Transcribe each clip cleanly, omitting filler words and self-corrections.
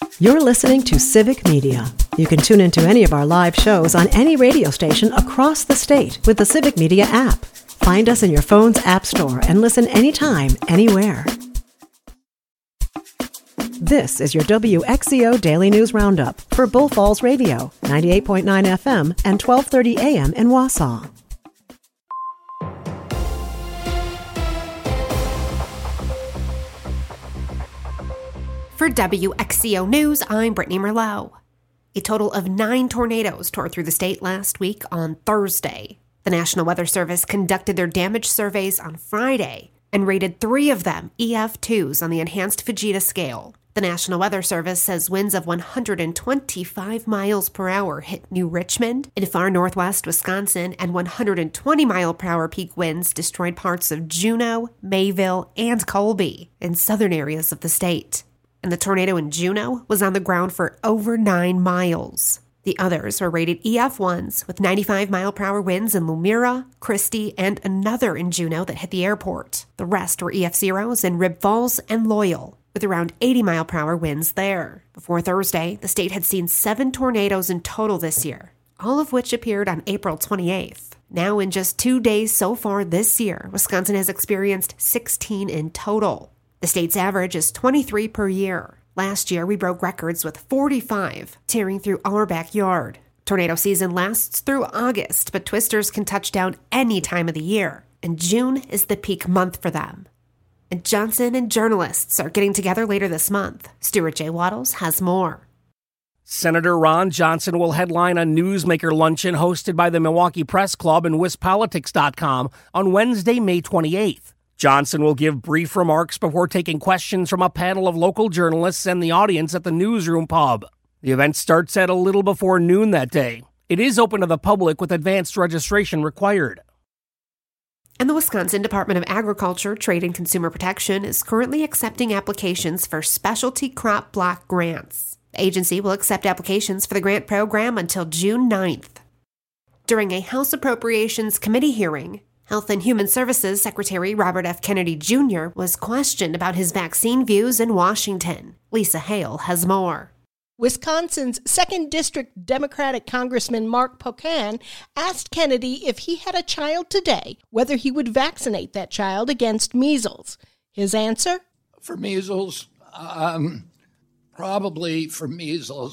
You're listening to Civic Media. You can tune into any of our live shows on any radio station across the state with the Civic Media app. Find us in your phone's app store and listen anytime, anywhere. This is your WXCO Daily News Roundup for Bull Falls Radio, 98.9 FM and 1230 AM in Wausau. For WXCO News, I'm Brittany Merlot. A total of 9 tornadoes tore through the state last week on Thursday. The National Weather Service conducted their damage surveys on Friday and rated 3 of them EF2s on the Enhanced Fujita scale. The National Weather Service says winds of 125 miles per hour hit New Richmond in far northwest Wisconsin, and 120-mile-per-hour peak winds destroyed parts of Juneau, Mayville, and Colby in southern areas of the state. And the tornado in Juneau was on the ground for over 9 miles. The others were rated EF1s with 95-mile-per-hour winds in Lumira, Christie, and another in Juneau that hit the airport. The rest were EF0s in Rib Falls and Loyal, with around 80-mile-per-hour winds there. Before Thursday, the state had seen 7 tornadoes in total this year, all of which appeared on April 28th. Now, in just 2 days so far this year, Wisconsin has experienced 16 in total. The state's average is 23 per year. Last year, we broke records with 45 tearing through our backyard. Tornado season lasts through August, but twisters can touch down any time of the year, and June is the peak month for them. And Johnson and journalists are getting together later this month. Stuart J. Waddles has more. Senator Ron Johnson will headline a newsmaker luncheon hosted by the Milwaukee Press Club and WisPolitics.com on Wednesday, May 28th. Johnson will give brief remarks before taking questions from a panel of local journalists and the audience at the Newsroom Pub. The event starts at a little before noon that day. It is open to the public with advanced registration required. And the Wisconsin Department of Agriculture, Trade and Consumer Protection is currently accepting applications for specialty crop block grants. The agency will accept applications for the grant program until June 9th. During a House Appropriations Committee hearing, Health and Human Services Secretary Robert F. Kennedy Jr. was questioned about his vaccine views in Washington. Lisa Hale has more. Wisconsin's 2nd District Democratic Congressman Mark Pocan asked Kennedy if he had a child today, whether he would vaccinate that child against measles. His answer? For measles, probably for measles.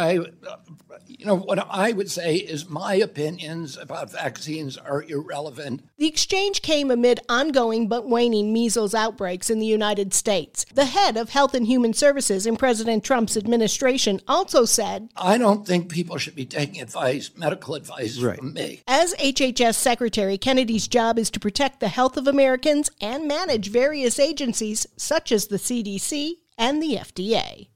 What I would say is my opinions about vaccines are irrelevant. The exchange came amid ongoing but waning measles outbreaks in the United States. The head of Health and Human Services in President Trump's administration also said, I don't think people should be taking medical advice from me. As HHS Secretary, Kennedy's job is to protect the health of Americans and manage various agencies such as the CDC and the FDA.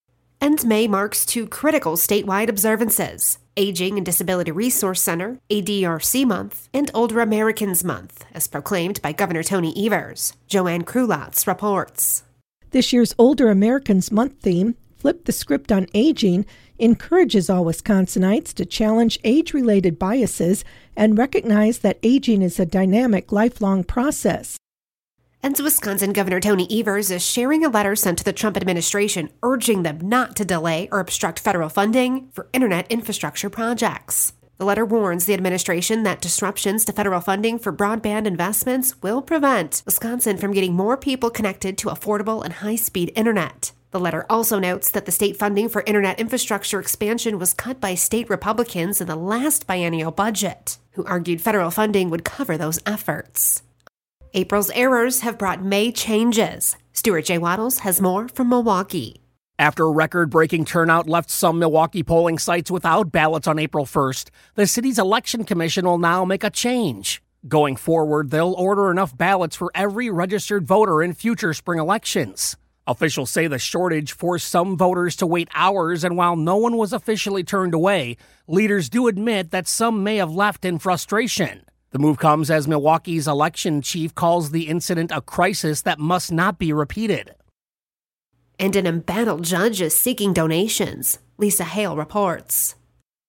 And May marks 2 critical statewide observances: Aging and Disability Resource Center, ADRC Month, and Older Americans Month, as proclaimed by Governor Tony Evers. Joanne Krulotz reports. This year's Older Americans Month theme, Flip the Script on Aging, encourages all Wisconsinites to challenge age-related biases and recognize that aging is a dynamic, lifelong process. And Wisconsin Governor Tony Evers is sharing a letter sent to the Trump administration urging them not to delay or obstruct federal funding for internet infrastructure projects. The letter warns the administration that disruptions to federal funding for broadband investments will prevent Wisconsin from getting more people connected to affordable and high-speed internet. The letter also notes that the state funding for internet infrastructure expansion was cut by state Republicans in the last biennial budget, who argued federal funding would cover those efforts. April's errors have brought May changes. Stuart J. Waddles has more from Milwaukee. After record-breaking turnout left some Milwaukee polling sites without ballots on April 1st, the city's election commission will now make a change. Going forward, they'll order enough ballots for every registered voter in future spring elections. Officials say the shortage forced some voters to wait hours, and while no one was officially turned away, leaders do admit that some may have left in frustration. The move comes as Milwaukee's election chief calls the incident a crisis that must not be repeated. And an embattled judge is seeking donations. Lisa Hale reports.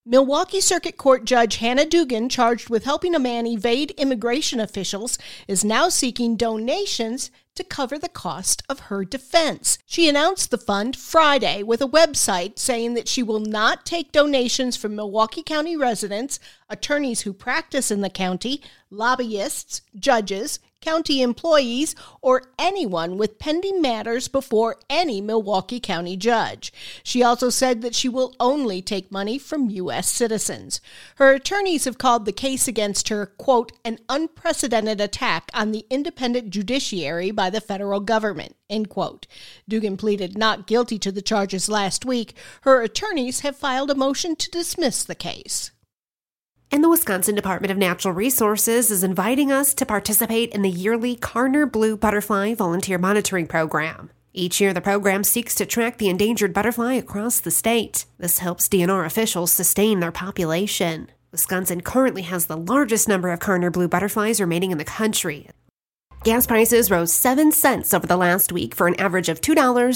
Milwaukee Circuit Court Judge Hannah Dugan, charged with helping a man evade immigration officials, is now seeking donations to cover the cost of her defense. She announced the fund Friday with a website saying that she will not take donations from Milwaukee County residents, attorneys who practice in the county, lobbyists, judges, county employees, or anyone with pending matters before any Milwaukee County judge. She also said that she will only take money from U.S. citizens. Her attorneys have called the case against her, quote, an unprecedented attack on the independent judiciary by the federal government, end quote. Dugan pleaded not guilty to the charges last week. Her attorneys have filed a motion to dismiss the case. And the Wisconsin Department of Natural Resources is inviting us to participate in the yearly Karner Blue Butterfly Volunteer Monitoring Program. Each year, the program seeks to track the endangered butterfly across the state. This helps DNR officials sustain their population. Wisconsin currently has the largest number of Karner blue butterflies remaining in the country. Gas prices rose 7 cents over the last week for an average of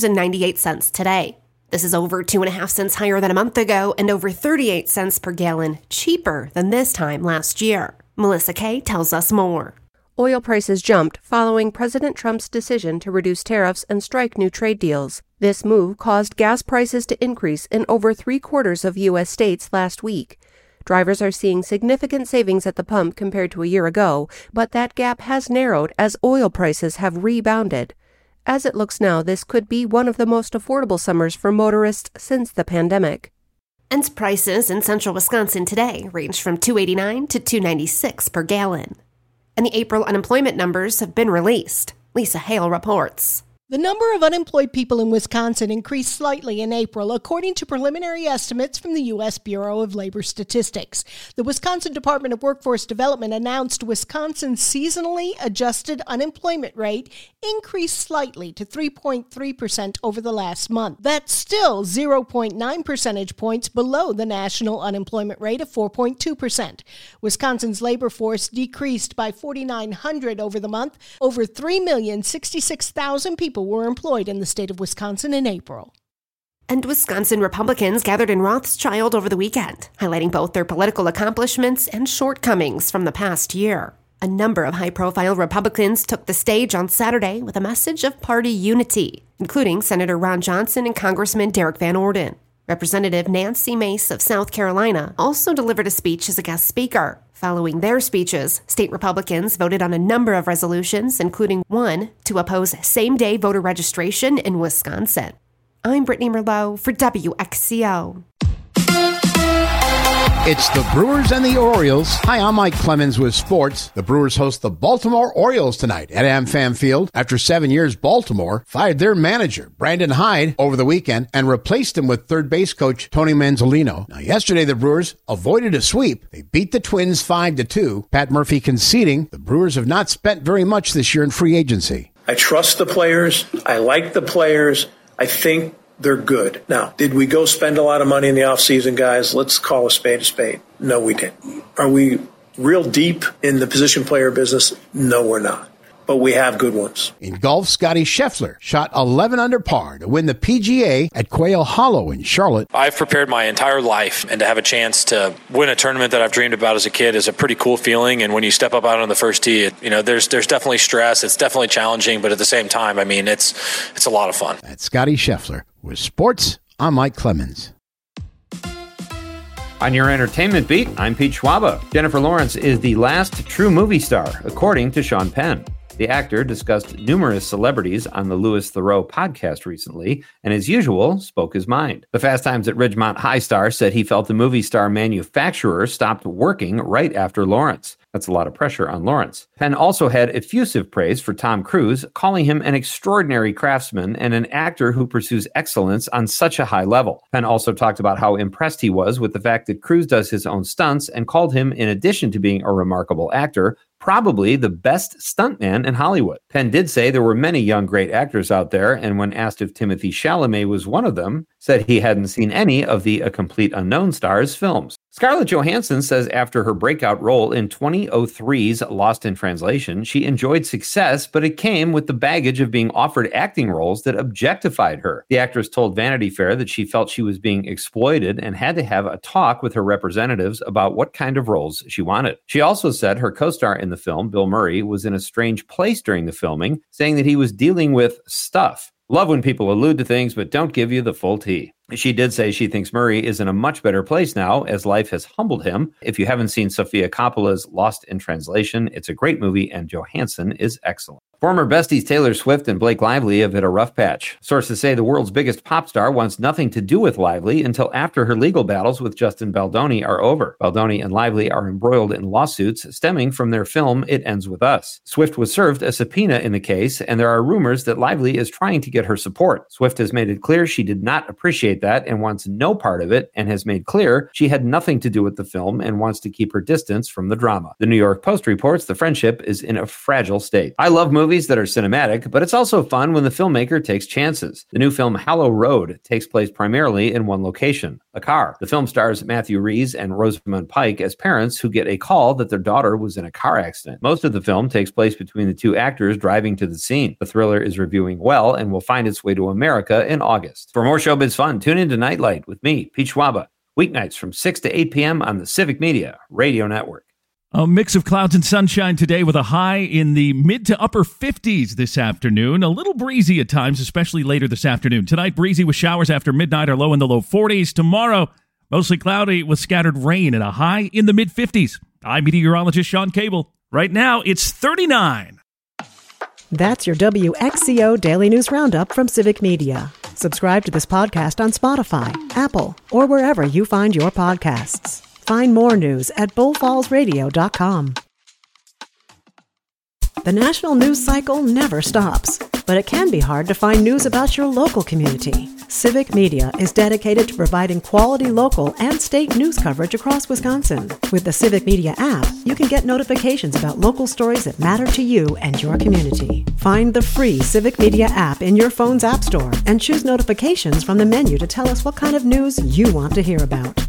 $2.98 today. This is over 2.5 cents higher than a month ago and over 38 cents per gallon cheaper than this time last year. Melissa Kay tells us more. Oil prices jumped following President Trump's decision to reduce tariffs and strike new trade deals. This move caused gas prices to increase in over 3/4 of U.S. states last week. Drivers are seeing significant savings at the pump compared to a year ago, but that gap has narrowed as oil prices have rebounded. As it looks now, this could be one of the most affordable summers for motorists since the pandemic. And prices in central Wisconsin today range from $2.89 to $2.96 per gallon. And the April unemployment numbers have been released. Lisa Hale reports. The number of unemployed people in Wisconsin increased slightly in April, according to preliminary estimates from the U.S. Bureau of Labor Statistics. The Wisconsin Department of Workforce Development announced Wisconsin's seasonally adjusted unemployment rate increased slightly to 3.3% over the last month. That's still 0.9 percentage points below the national unemployment rate of 4.2%. Wisconsin's labor force decreased by 4,900 over the month. Over 3,066,000 people were employed in the state of Wisconsin in April. And Wisconsin Republicans gathered in Rothschild over the weekend, highlighting both their political accomplishments and shortcomings from the past year. A number of high-profile Republicans took the stage on Saturday with a message of party unity, including Senator Ron Johnson and Congressman Derek Van Orden. Representative Nancy Mace of South Carolina also delivered a speech as a guest speaker. Following their speeches, state Republicans voted on a number of resolutions, including one to oppose same-day voter registration in Wisconsin. I'm Brittany Merlot for WXCO. It's the Brewers and the Orioles. Hi, I'm Mike Clemens with sports. The Brewers host the Baltimore Orioles tonight at AmFam Field. After 7 years, Baltimore fired their manager, Brandon Hyde, over the weekend and replaced him with third base coach Tony Manzolino. Now, yesterday, the Brewers avoided a sweep. They beat the Twins 5-2. Pat Murphy conceding the Brewers have not spent very much this year in free agency. I trust the players. I like the players. I think they're good. Now, did we go spend a lot of money in the offseason, guys? Let's call a spade a spade. No, we didn't. Are we real deep in the position player business? No, we're not. But we have good ones. In golf, Scotty Scheffler shot 11 under par to win the PGA at Quail Hollow in Charlotte. I've prepared my entire life, and to have a chance to win a tournament that I've dreamed about as a kid is a pretty cool feeling. And when you step up out on the first tee, there's definitely stress. It's definitely challenging, but at the same time, I mean, it's a lot of fun. That's Scotty Scheffler. With sports, I'm Mike Clemens. On your entertainment beat, I'm Pete Schwaba. Jennifer Lawrence is the last true movie star, according to Sean Penn. The actor discussed numerous celebrities on the Louis Theroux podcast recently, and as usual, spoke his mind. The Fast Times at Ridgemont High star said he felt the movie star manufacturer stopped working right after Lawrence. That's a lot of pressure on Lawrence. Penn also had effusive praise for Tom Cruise, calling him an extraordinary craftsman and an actor who pursues excellence on such a high level. Penn also talked about how impressed he was with the fact that Cruise does his own stunts and called him, in addition to being a remarkable actor, probably the best stuntman in Hollywood. Penn did say there were many young great actors out there, and when asked if Timothée Chalamet was one of them, said he hadn't seen any of the A Complete Unknown star's films. Scarlett Johansson says after her breakout role in 2003's Lost in Translation, she enjoyed success, but it came with the baggage of being offered acting roles that objectified her. The actress told Vanity Fair that she felt she was being exploited and had to have a talk with her representatives about what kind of roles she wanted. She also said her co-star in the film, Bill Murray, was in a strange place during the filming, saying that he was dealing with stuff. Love when people allude to things but don't give you the full tea. She did say she thinks Murray is in a much better place now as life has humbled him. If you haven't seen Sofia Coppola's Lost in Translation, it's a great movie and Johansson is excellent. Former besties Taylor Swift and Blake Lively have hit a rough patch. Sources say the world's biggest pop star wants nothing to do with Lively until after her legal battles with Justin Baldoni are over. Baldoni and Lively are embroiled in lawsuits stemming from their film It Ends With Us. Swift was served a subpoena in the case, and there are rumors that Lively is trying to get her support. Swift has made it clear she did not appreciate that and wants no part of it, and has made clear she had nothing to do with the film and wants to keep her distance from the drama. The New York Post reports the friendship is in a fragile state. I love movies that are cinematic, but it's also fun when the filmmaker takes chances. The new film Hallow Road takes place primarily in one location, a car. The film stars Matthew Rhys and Rosamund Pike as parents who get a call that their daughter was in a car accident. Most of the film takes place between the two actors driving to the scene. The thriller is reviewing well and will find its way to America in August. For more showbiz fun, tune into Nightlight with me, Pete Schwaba, weeknights from 6 to 8 p.m. on the Civic Media Radio Network. A mix of clouds and sunshine today with a high in the mid to upper 50s this afternoon. A little breezy at times, especially later this afternoon. Tonight, breezy with showers after midnight or low in the low 40s. Tomorrow, mostly cloudy with scattered rain and a high in the mid 50s. I'm meteorologist Sean Cable. Right now, it's 39. That's your WXCO Daily News Roundup from Civic Media. Subscribe to this podcast on Spotify, Apple, or wherever you find your podcasts. Find more news at bullfallsradio.com. The national news cycle never stops, but it can be hard to find news about your local community. Civic Media is dedicated to providing quality local and state news coverage across Wisconsin. With the Civic Media app, you can get notifications about local stories that matter to you and your community. Find the free Civic Media app in your phone's app store and choose notifications from the menu to tell us what kind of news you want to hear about.